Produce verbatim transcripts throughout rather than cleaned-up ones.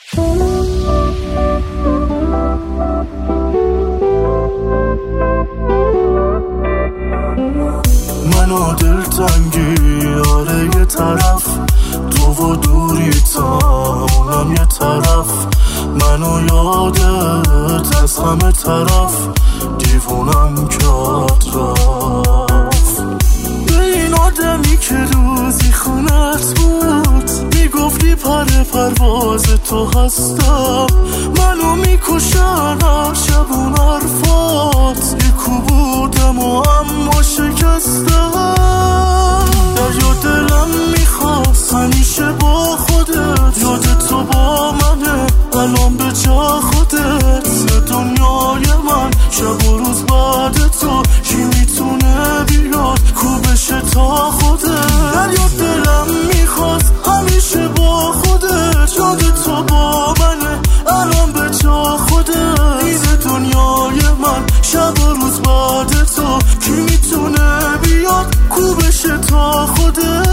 منو دلتنگی آره یه طرف، تو و دوریتم اونم یه طرف، منو یادت از همه طرف، دیوونم کرد رفت. به این آدمی که روزی خونت بود میگفتی پر پرواز تو هستم، منو میکشن هر شب اون حرفات، یکو بودم و اما شکستم. دریا دلم میخواست همیشه با خودت، یاد تو با منه الان به جا خودت، دنیای من شب و روز بعد تو، کی میتونه بیاد کو بشه تا خودت. دریا دلم میخواست همیشه با خودت، یاد تو با منه الان به جا خودت، ایده دنیای من شب و روز بعد تو، کی میتونه بیاد کو بشه تا خودت.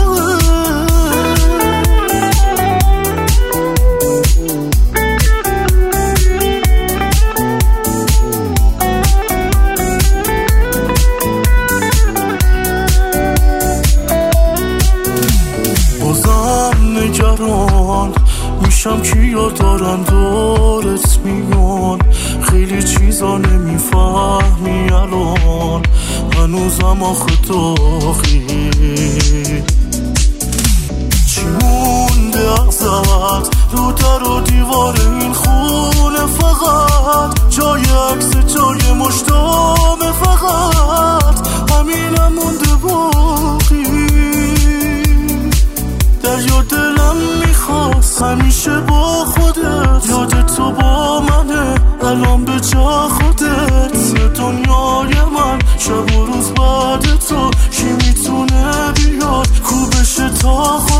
نگران میشم کیا دارن دورت میان، خیلی چیزا نمیفهمی الان، هنوزم آخه داغی. چی مونده ازت رو در و دیوار این خونه، فقط جای عکس جای مشتامه، فقط همینم مونده باقی. دریا دلم میخواست همیشه با خودت، یاد تو با منه الان به جا خودت، دنیای من شب و روز بعد تو، کی میتونه بیاد کو بشه تا خودت.